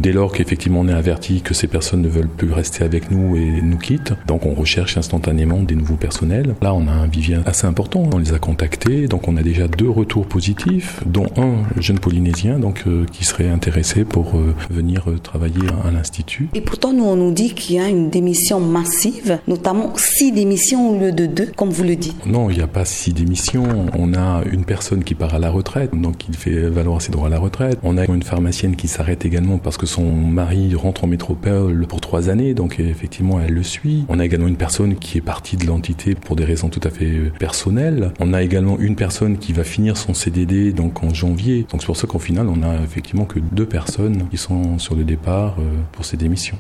dès lors qu'effectivement on est averti que ces personnes ne veulent plus rester avec nous et nous quittent, donc on recherche instantanément des nouveaux personnels. Là, on a un vivier assez important. On les a contactés, donc on a déjà 2 retours positifs, dont un jeune Polynésien qui serait intéressé pour venir travailler à l'Institut. Et pourtant, nous, on nous dit qu'il y a une démission massive, notamment 6 démissions au lieu de 2, comme vous le dites. Non, il n'y a pas 6 démissions. On a une personne qui part à la retraite, donc il fait valoir ses droits à la retraite. On a une pharmacienne qui s'arrête également parce que son mari rentre en métropole pour 3 années, donc effectivement, elle le suit. On a également une personne qui est partie de l'entité pour des raisons tout à fait personnelles. On a également une personne qui va finir son CDD donc en janvier. Donc c'est pour ça qu'au final, on a effectivement que 2 personnes qui sont sur le départ pour ces démissions.